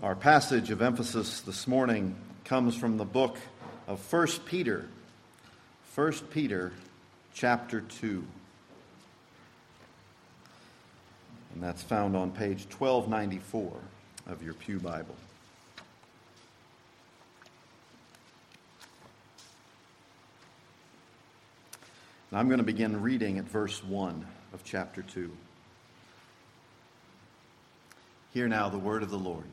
Our passage of emphasis this morning comes from the book of 1 Peter. 1 Peter chapter 2. And that's found on page 1294 of your Pew Bible. Now I'm going to begin reading at verse 1 of chapter 2. Hear now the word of the Lord.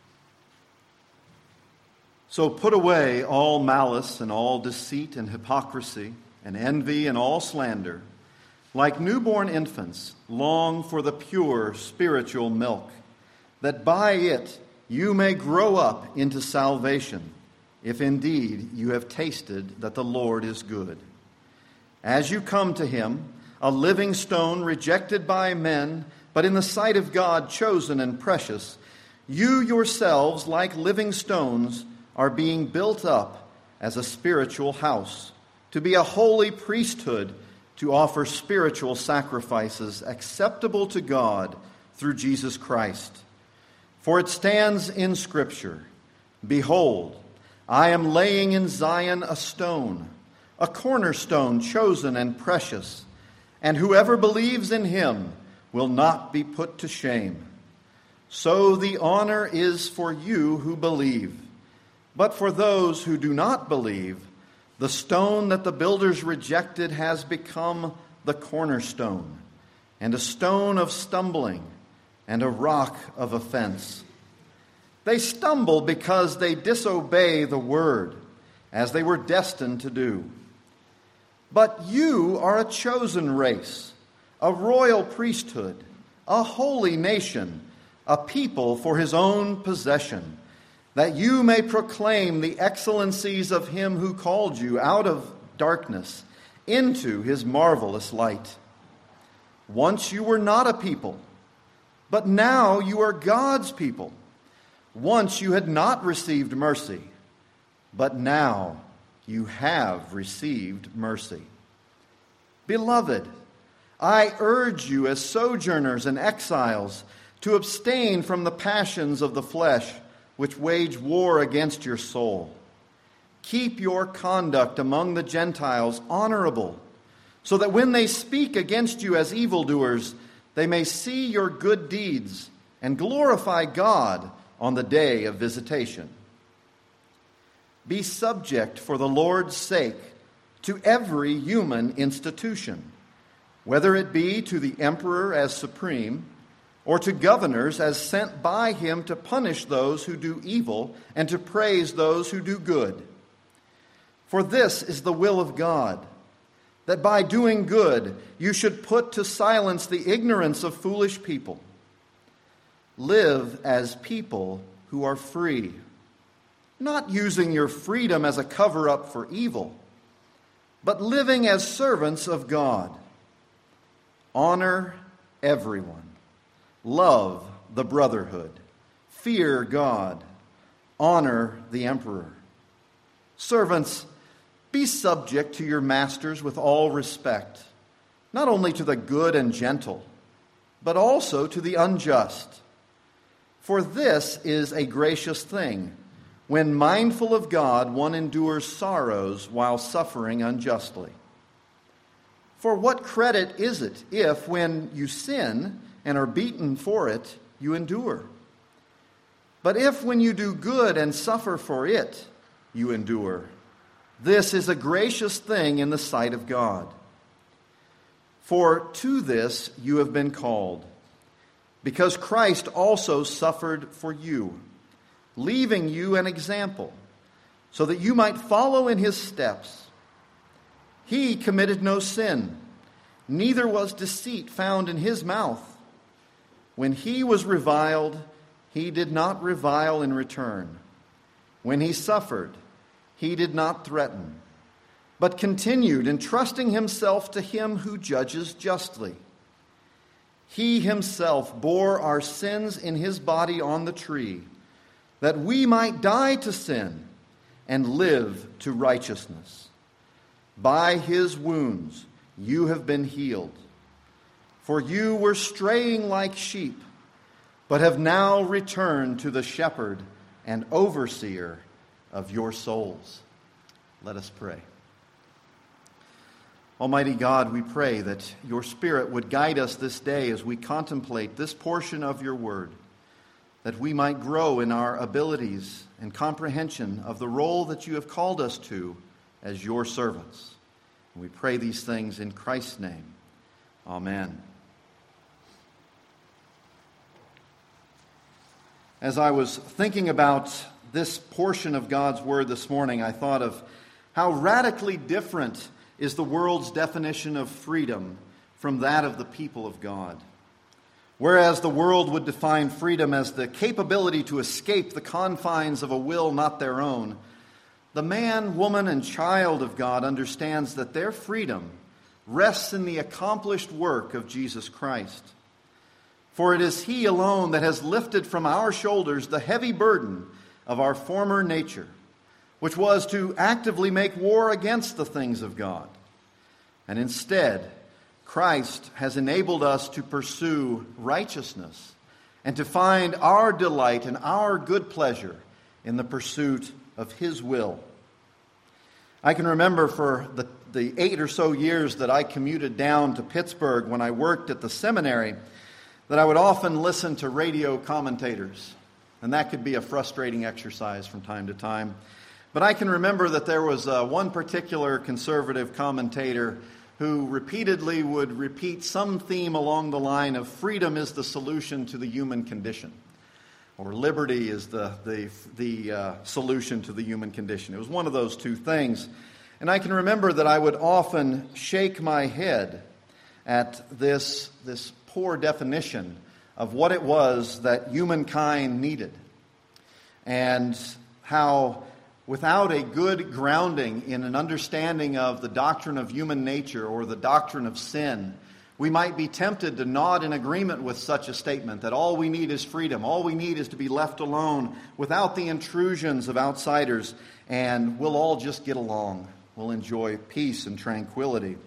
So put away all malice and all deceit and hypocrisy and envy and all slander. Like newborn infants, long for the pure spiritual milk, that by it you may grow up into salvation, if indeed you have tasted that the Lord is good. As you come to him, a living stone rejected by men, but in the sight of God chosen and precious, you yourselves, like living stones, are being built up as a spiritual house, to be a holy priesthood, to offer spiritual sacrifices acceptable to God through Jesus Christ. For it stands in Scripture, "Behold, I am laying in Zion a stone, a cornerstone chosen and precious, and whoever believes in him will not be put to shame. So the honor is for you who believe. But for those who do not believe, the stone that the builders rejected has become the cornerstone, and a stone of stumbling, and a rock of offense. They stumble because they disobey the word, as they were destined to do. But you are a chosen race, a royal priesthood, a holy nation, a people for his own possession, that you may proclaim the excellencies of him who called you out of darkness into his marvelous light. Once you were not a people, but now you are God's people. Once you had not received mercy, but now you have received mercy. Beloved, I urge you as sojourners and exiles to abstain from the passions of the flesh, which wage war against your soul. Keep your conduct among the Gentiles honorable, so that when they speak against you as evildoers, they may see your good deeds and glorify God on the day of visitation. Be subject for the Lord's sake to every human institution, whether it be to the emperor as supreme, or to governors as sent by him to punish those who do evil and to praise those who do good. For this is the will of God, that by doing good you should put to silence the ignorance of foolish people. Live as people who are free, not using your freedom as a cover-up for evil, but living as servants of God. Honor everyone. Love the brotherhood. Fear God. Honor the emperor. Servants, be subject to your masters with all respect, not only to the good and gentle, but also to the unjust. For this is a gracious thing. When mindful of God, one endures sorrows while suffering unjustly. For what credit is it if, when you sin and are beaten for it, you endure? But if when you do good and suffer for it, you endure, this is a gracious thing in the sight of God. For to this you have been called, because Christ also suffered for you, leaving you an example, so that you might follow in his steps. He committed no sin, neither was deceit found in his mouth. When he was reviled, he did not revile in return. When he suffered, he did not threaten, but continued entrusting himself to him who judges justly. He himself bore our sins in his body on the tree, that we might die to sin and live to righteousness. By his wounds you have been healed. For you were straying like sheep, but have now returned to the shepherd and overseer of your souls. Let us pray. Almighty God, we pray that your Spirit would guide us this day as we contemplate this portion of your word, that we might grow in our abilities and comprehension of the role that you have called us to as your servants. And we pray these things in Christ's name. Amen. As I was thinking about this portion of God's word this morning, I thought of how radically different is the world's definition of freedom from that of the people of God. Whereas the world would define freedom as the capability to escape the confines of a will not their own, the man, woman, and child of God understands that their freedom rests in the accomplished work of Jesus Christ. For it is He alone that has lifted from our shoulders the heavy burden of our former nature, which was to actively make war against the things of God. And instead, Christ has enabled us to pursue righteousness and to find our delight and our good pleasure in the pursuit of His will. I can remember for the 8 or so years that I commuted down to Pittsburgh when I worked at the seminary that I would often listen to radio commentators. And that could be a frustrating exercise from time to time. But I can remember that there was one particular conservative commentator who repeatedly would repeat some theme along the line of freedom is the solution to the human condition, or liberty is the solution to the human condition. It was one of those two things. And I can remember that I would often shake my head at this poor definition of what it was that humankind needed, and how without a good grounding in an understanding of the doctrine of human nature or the doctrine of sin, we might be tempted to nod in agreement with such a statement that all we need is freedom, all we need is to be left alone without the intrusions of outsiders, and we'll all just get along. We'll enjoy peace and tranquility.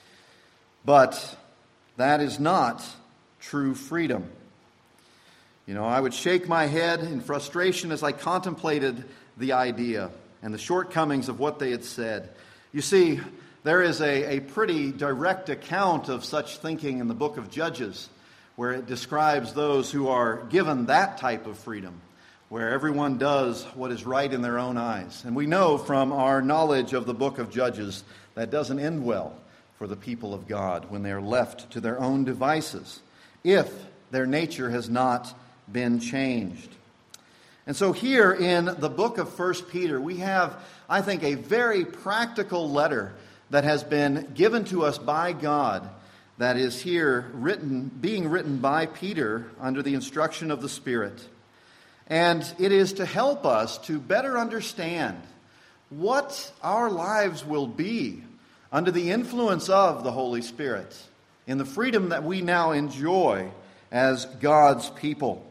But that is not true freedom. You know, I would shake my head in frustration as I contemplated the idea and the shortcomings of what they had said. You see, there is a pretty direct account of such thinking in the book of Judges, where it describes those who are given that type of freedom, where everyone does what is right in their own eyes. And we know from our knowledge of the book of Judges that doesn't end well for the people of God when they are left to their own devices, if their nature has not been changed. And so here in the book of 1 Peter, we have, I think, a very practical letter that has been given to us by God, that is here being written by Peter under the instruction of the Spirit. And it is to help us to better understand what our lives will be under the influence of the Holy Spirit in the freedom that we now enjoy as God's people.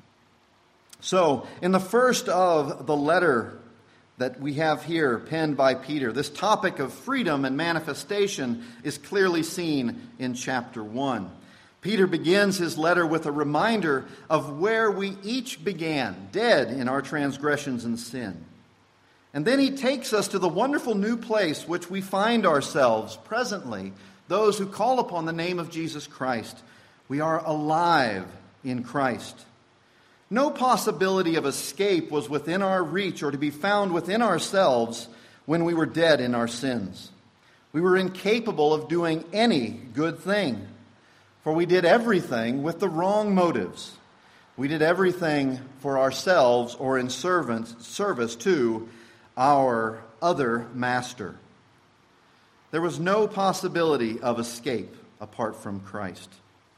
So, in the first of the letter that we have here penned by Peter, this topic of freedom and manifestation is clearly seen in chapter 1. Peter begins his letter with a reminder of where we each began, dead in our transgressions and sin. And then he takes us to the wonderful new place which we find ourselves presently, those who call upon the name of Jesus Christ. We are alive in Christ. No possibility of escape was within our reach or to be found within ourselves when we were dead in our sins. We were incapable of doing any good thing, for we did everything with the wrong motives. We did everything for ourselves or in service to our other master. There was no possibility of escape apart from Christ.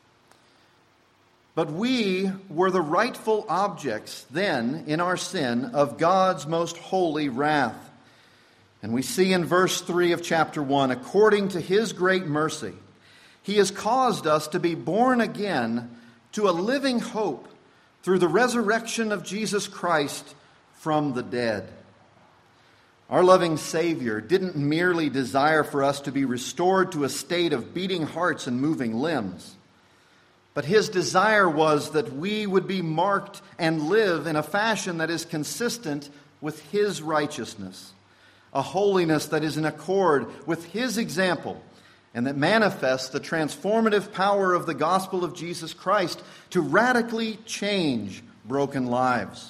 But we were the rightful objects then in our sin of God's most holy wrath. And we see in verse 3 of chapter 1, according to His great mercy, He has caused us to be born again to a living hope through the resurrection of Jesus Christ from the dead. Our loving Savior didn't merely desire for us to be restored to a state of beating hearts and moving limbs, but his desire was that we would be marked and live in a fashion that is consistent with his righteousness, a holiness that is in accord with his example, and that manifests the transformative power of the gospel of Jesus Christ to radically change broken lives.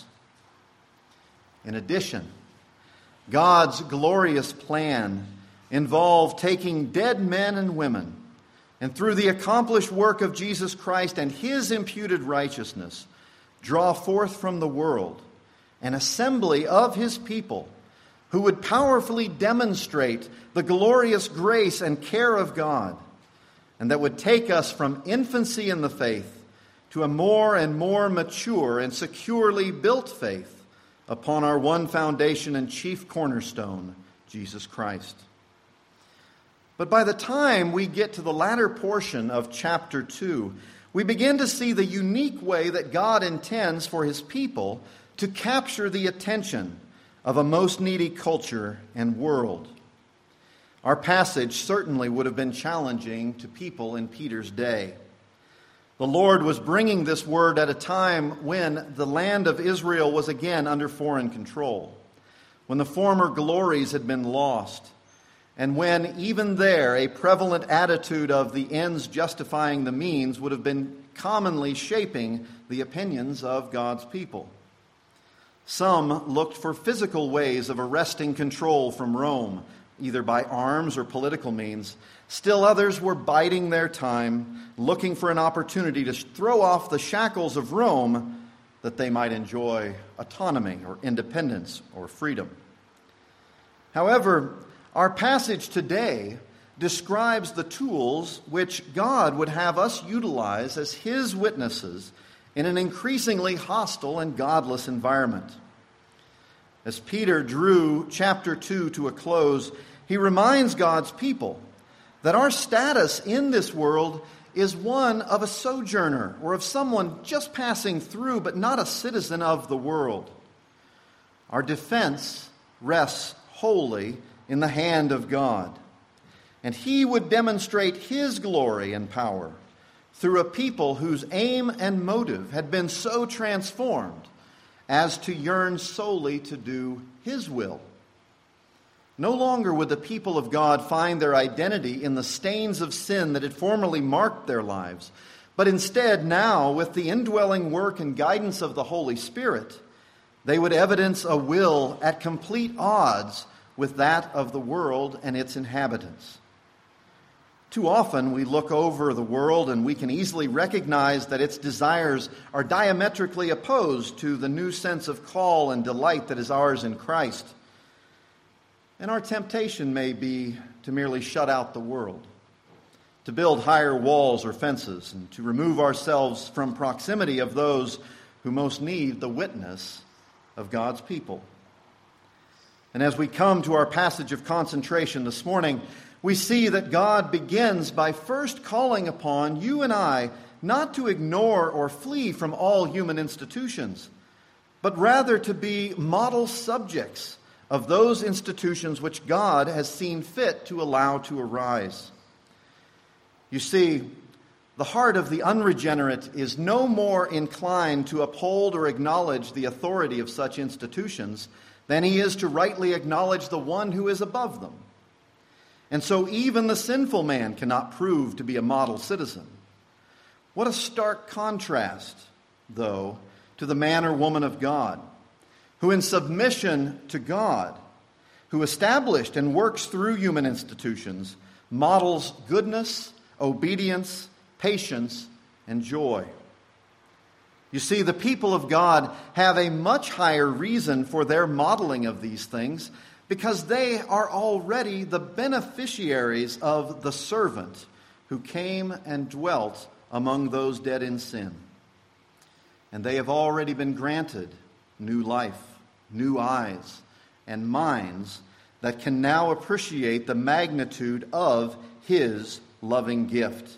In addition, God's glorious plan involved taking dead men and women, and through the accomplished work of Jesus Christ and his imputed righteousness, draw forth from the world an assembly of his people who would powerfully demonstrate the glorious grace and care of God, and that would take us from infancy in the faith to a more and more mature and securely built faith upon our one foundation and chief cornerstone, Jesus Christ. But by the time we get to the latter portion of chapter 2, we begin to see the unique way that God intends for his people to capture the attention of a most needy culture and world. Our passage certainly would have been challenging to people in Peter's day. The Lord was bringing this word at a time when the land of Israel was again under foreign control, when the former glories had been lost, and when even there a prevalent attitude of the ends justifying the means would have been commonly shaping the opinions of God's people. Some looked for physical ways of arresting control from Rome, either by arms or political means. Still others were biding their time, looking for an opportunity to throw off the shackles of Rome that they might enjoy autonomy or independence or freedom. However, our passage today describes the tools which God would have us utilize as his witnesses in an increasingly hostile and godless environment. As Peter drew chapter 2 to a close, he reminds God's people that our status in this world is one of a sojourner or of someone just passing through, but not a citizen of the world. Our defense rests wholly in the hand of God, and he would demonstrate his glory and power through a people whose aim and motive had been so transformed as to yearn solely to do his will. No longer would the people of God find their identity in the stains of sin that had formerly marked their lives, but instead now, with the indwelling work and guidance of the Holy Spirit, they would evidence a will at complete odds with that of the world and its inhabitants. Too often we look over the world and we can easily recognize that its desires are diametrically opposed to the new sense of call and delight that is ours in Christ. And our temptation may be to merely shut out the world, to build higher walls or fences, and to remove ourselves from proximity of those who most need the witness of God's people. And as we come to our passage of concentration this morning, we see that God begins by first calling upon you and I not to ignore or flee from all human institutions, but rather to be model subjects of those institutions which God has seen fit to allow to arise. You see, the heart of the unregenerate is no more inclined to uphold or acknowledge the authority of such institutions than he is to rightly acknowledge the one who is above them. And so even the sinful man cannot prove to be a model citizen. What a stark contrast, though, to the man or woman of God, who in submission to God, who established and works through human institutions, models goodness, obedience, patience, and joy. You see, the people of God have a much higher reason for their modeling of these things because they are already the beneficiaries of the servant who came and dwelt among those dead in sin. And they have already been granted new life, new eyes, and minds that can now appreciate the magnitude of his loving gift.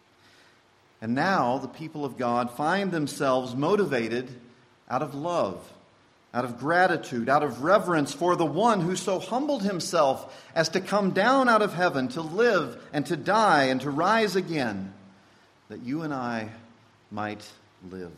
And now the people of God find themselves motivated out of love, out of gratitude, out of reverence for the one who so humbled himself as to come down out of heaven to live and to die and to rise again, that you and I might live.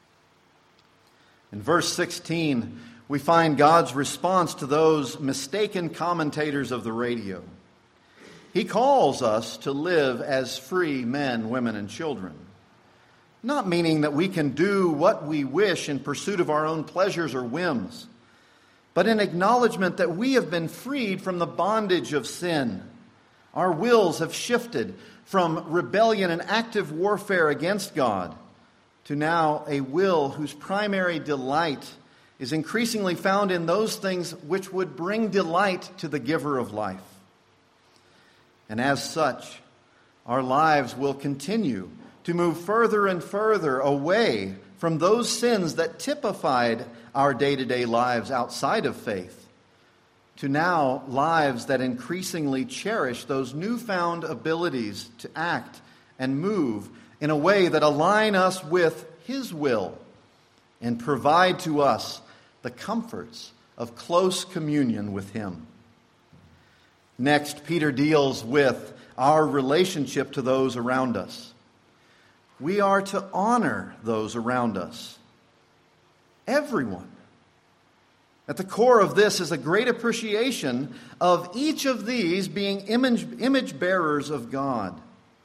In verse 16, we find God's response to those mistaken commentators of the radio. He calls us to live as free men, women, and children. Not meaning that we can do what we wish in pursuit of our own pleasures or whims, but in acknowledgement that we have been freed from the bondage of sin. Our wills have shifted from rebellion and active warfare against God to now a will whose primary delight is increasingly found in those things which would bring delight to the giver of life. And as such, our lives will continue to move further and further away from those sins that typified our day-to-day lives outside of faith, to now lives that increasingly cherish those newfound abilities to act and move in a way that align us with His will and provide to us the comforts of close communion with Him. Next, Peter deals with our relationship to those around us. We are to honor those around us. Everyone. At the core of this is a great appreciation of each of these being image bearers of God.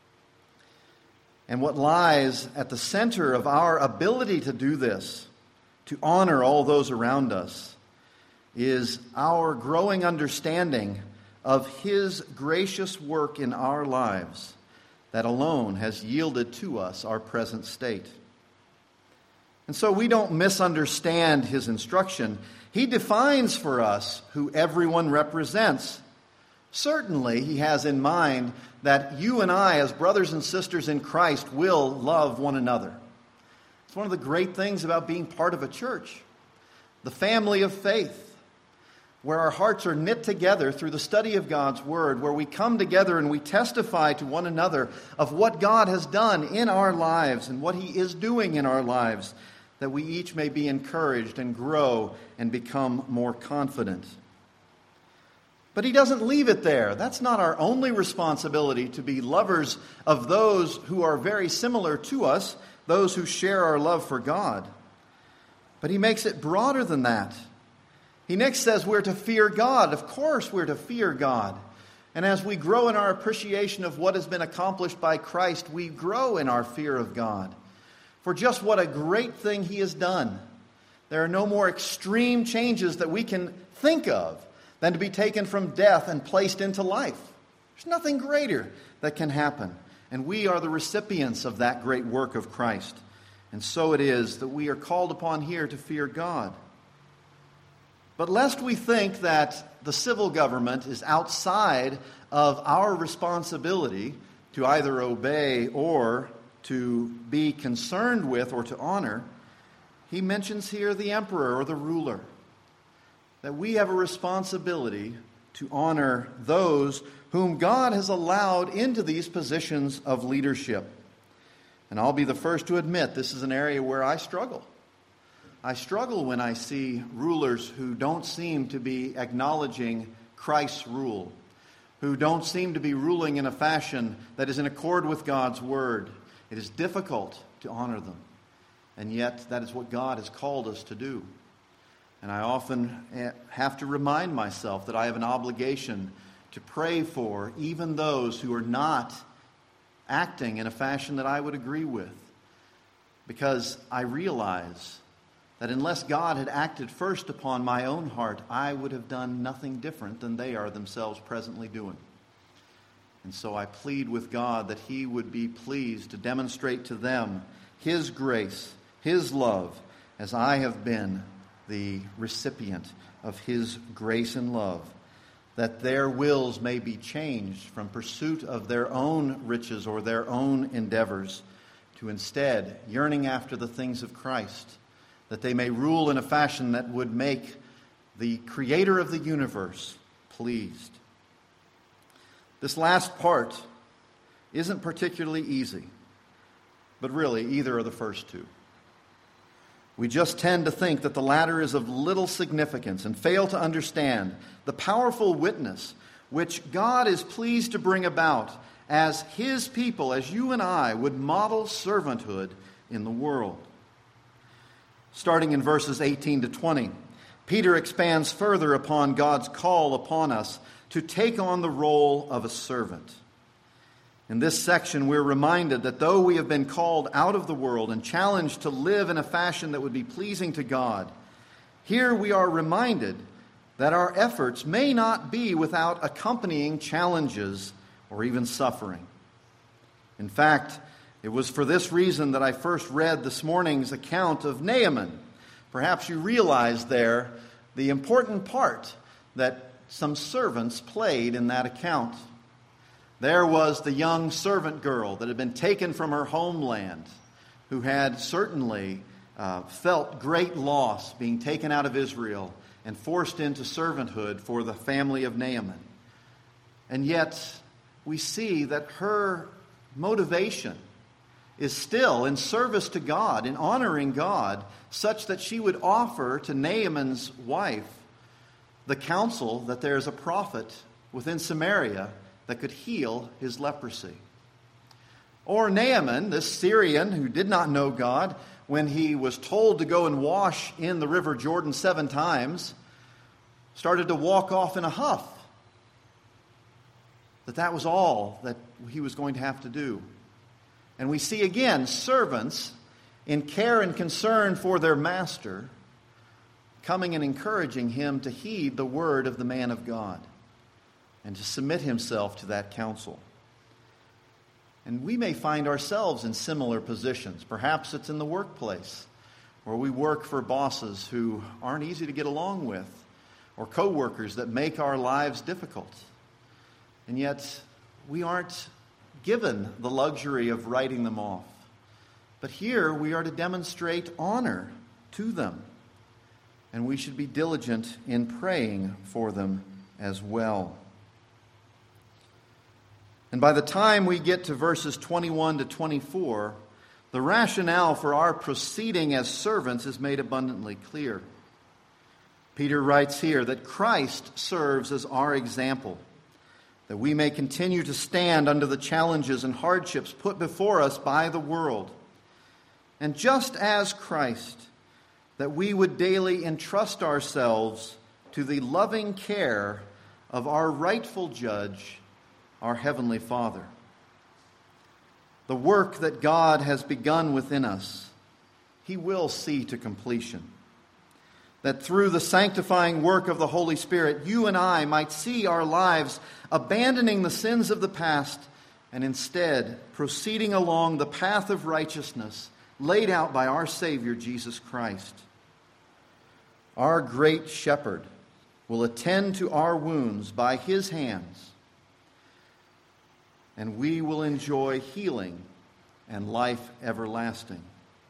And what lies at the center of our ability to do this, to honor all those around us, is our growing understanding of His gracious work in our lives that alone has yielded to us our present state. And so we don't misunderstand His instruction. He defines for us who everyone represents. Certainly, He has in mind that you and I, as brothers and sisters in Christ, will love one another. It's one of the great things about being part of a church, the family of faith, where our hearts are knit together through the study of God's Word, where we come together and we testify to one another of what God has done in our lives and what He is doing in our lives, that we each may be encouraged and grow and become more confident. But He doesn't leave it there. That's not our only responsibility, to be lovers of those who are very similar to us, those who share our love for God. But He makes it broader than that. He next says we're to fear God. Of course we're to fear God. And as we grow in our appreciation of what has been accomplished by Christ, we grow in our fear of God. For just what a great thing He has done. There are no more extreme changes that we can think of than to be taken from death and placed into life. There's nothing greater that can happen. And we are the recipients of that great work of Christ. And so it is that we are called upon here to fear God. But lest we think that the civil government is outside of our responsibility to either obey or to be concerned with or to honor, he mentions here the emperor or the ruler. That we have a responsibility to honor those whom God has allowed into these positions of leadership. And I'll be the first to admit this is an area where I struggle. I struggle when I see rulers who don't seem to be acknowledging Christ's rule, who don't seem to be ruling in a fashion that is in accord with God's word. It is difficult to honor them, and yet that is what God has called us to do. And I often have to remind myself that I have an obligation to pray for even those who are not acting in a fashion that I would agree with, because I realize that unless God had acted first upon my own heart, I would have done nothing different than they are themselves presently doing. And so I plead with God that He would be pleased to demonstrate to them His grace, His love, as I have been the recipient of His grace and love, that their wills may be changed from pursuit of their own riches or their own endeavors to instead yearning after the things of Christ, that they may rule in a fashion that would make the Creator of the universe pleased. This last part isn't particularly easy, but really either are the first two. We just tend to think that the latter is of little significance and fail to understand the powerful witness which God is pleased to bring about as His people, as you and I, would model servanthood in the world. Starting in verses 18 to 20, Peter expands further upon God's call upon us to take on the role of a servant. In this section, we're reminded that though we have been called out of the world and challenged to live in a fashion that would be pleasing to God, here we are reminded that our efforts may not be without accompanying challenges or even suffering. In fact, it was for this reason that I first read this morning's account of Naaman. Perhaps you realize there the important part that some servants played in that account. There was the young servant girl that had been taken from her homeland, who had certainly felt great loss being taken out of Israel and forced into servanthood for the family of Naaman. And yet, we see that her motivation is still in service to God, in honoring God, such that she would offer to Naaman's wife the counsel that there is a prophet within Samaria that could heal his leprosy. Or Naaman, this Syrian who did not know God, when he was told to go and wash in the river Jordan 7 times, started to walk off in a huff. That was all that he was going to have to do. And we see again servants in care and concern for their master coming and encouraging him to heed the word of the man of God and to submit himself to that counsel. And we may find ourselves in similar positions. Perhaps it's in the workplace, where we work for bosses who aren't easy to get along with, or co-workers that make our lives difficult. And yet, we aren't given the luxury of writing them off. But here, we are to demonstrate honor to them. And we should be diligent in praying for them as well. And by the time we get to verses 21 to 24, the rationale for our proceeding as servants is made abundantly clear. Peter writes here that Christ serves as our example, that we may continue to stand under the challenges and hardships put before us by the world. And just as Christ, that we would daily entrust ourselves to the loving care of our rightful judge, our Heavenly Father. The work that God has begun within us, He will see to completion. That through the sanctifying work of the Holy Spirit, you and I might see our lives abandoning the sins of the past and instead proceeding along the path of righteousness laid out by our Savior, Jesus Christ. Our great shepherd will attend to our wounds by His hands, and we will enjoy healing and life everlasting.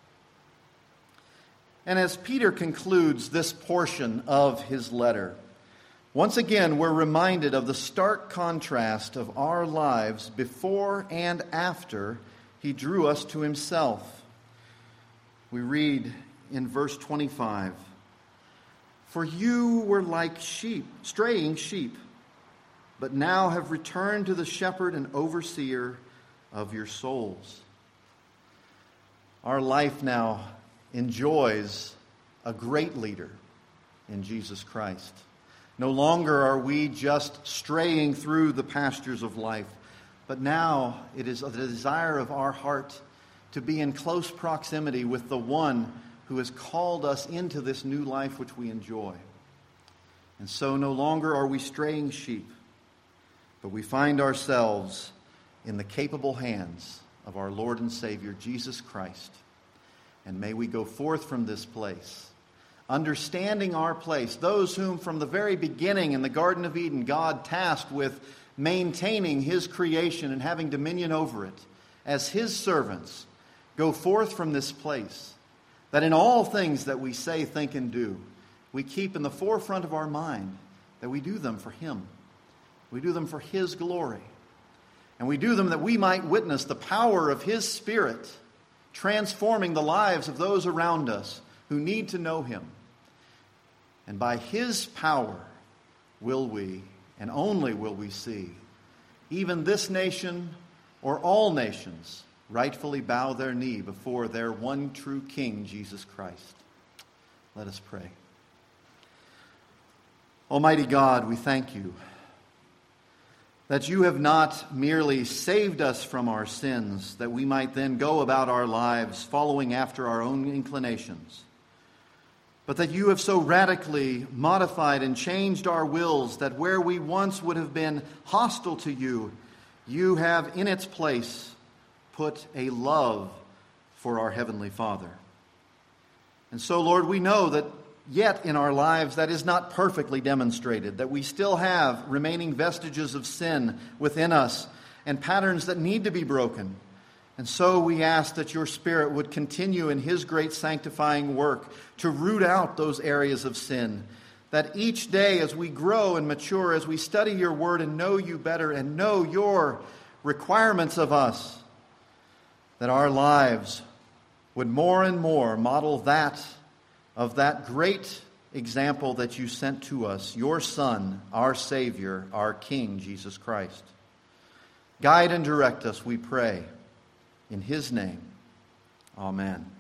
And as Peter concludes this portion of his letter, once again we're reminded of the stark contrast of our lives before and after he drew us to himself. We read in verse 25, "For you were like sheep, straying sheep, but now have returned to the shepherd and overseer of your souls." Our life now enjoys a great leader in Jesus Christ. No longer are we just straying through the pastures of life, but now it is the desire of our heart to be in close proximity with the one who has called us into this new life which we enjoy. And so no longer are we straying sheep, but we find ourselves in the capable hands of our Lord and Savior, Jesus Christ. And may we go forth from this place, understanding our place, those whom from the very beginning in the Garden of Eden God tasked with maintaining His creation and having dominion over it, as His servants, go forth from this place, that in all things that we say, think, and do, we keep in the forefront of our mind that we do them for Him. We do them for His glory. And we do them that we might witness the power of His Spirit transforming the lives of those around us who need to know Him. And by His power will we, and only will we see, even this nation or all nations rightfully bow their knee before their one true King, Jesus Christ. Let us pray. Almighty God, we thank you that you have not merely saved us from our sins, that we might then go about our lives following after our own inclinations, but that you have so radically modified and changed our wills that where we once would have been hostile to you, you have in its place put a love for our Heavenly Father. And so, Lord, we know that yet in our lives that is not perfectly demonstrated, that we still have remaining vestiges of sin within us and patterns that need to be broken. And so we ask that your Spirit would continue in his great sanctifying work to root out those areas of sin, that each day as we grow and mature, as we study your word and know you better and know your requirements of us, that our lives would more and more model that of that great example that you sent to us, your Son, our Savior, our King, Jesus Christ. Guide and direct us, we pray. In his name, amen.